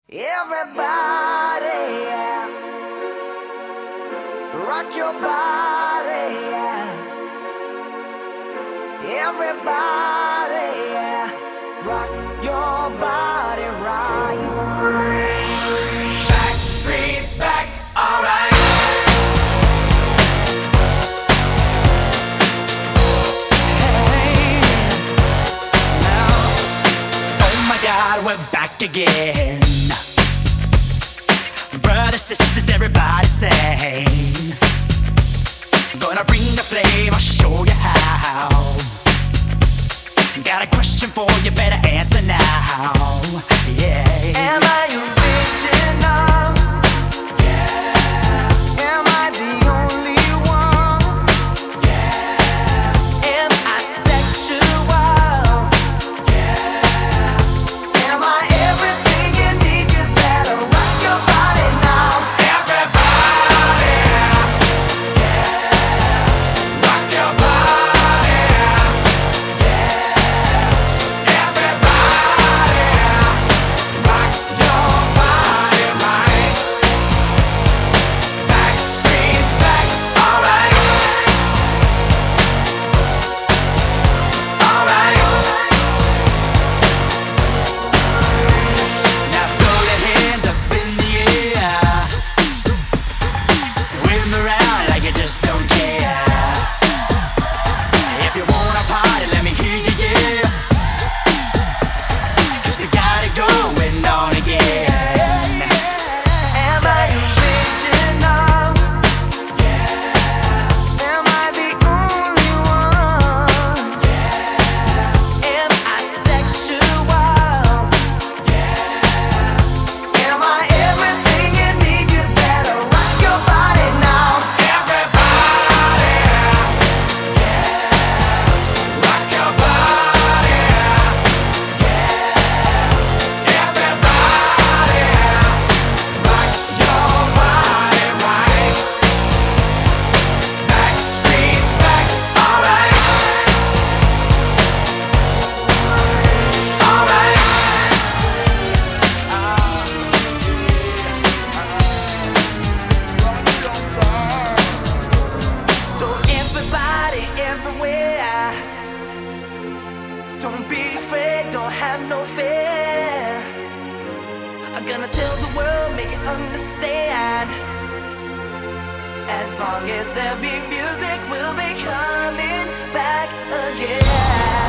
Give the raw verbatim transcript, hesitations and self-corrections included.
Everybody, yeah. Rock your body, yeah. Everybody, yeah. Rock your body right. Back streets back, alright. Hey, now, oh my God, we're back again. Brothers, sisters, everybody sing. Gonna bring the flame, I'll show you how. Got a question for you, better answer now. Yeah. Am I original? Yeah. Am I the only one? Yeah. Am I sexual? Yeah. Am I everything you need? You better rock your body now. Everybody, yeah. Rock your body, yeah. Everybody, rock your body right. Back streets back, alright. Alright. Now throw your hands up in the air. Wave them around like you just don't care. If you wanna party, let me hear you, yeah. 'Cause we got it going on again. Am I original? Yeah. Am I the only one? Yeah. Am I sexual? Yeah. Am I everything you need? You better rock your body now. Everybody, yeah. Rock your body, yeah. Everybody, rock your body right. Back streets back, alright. Alright. So everybody, everywhere, don't be afraid, don't have no fear. I'm gonna tell the world, make it understand. As long as there be music, we'll be coming back again.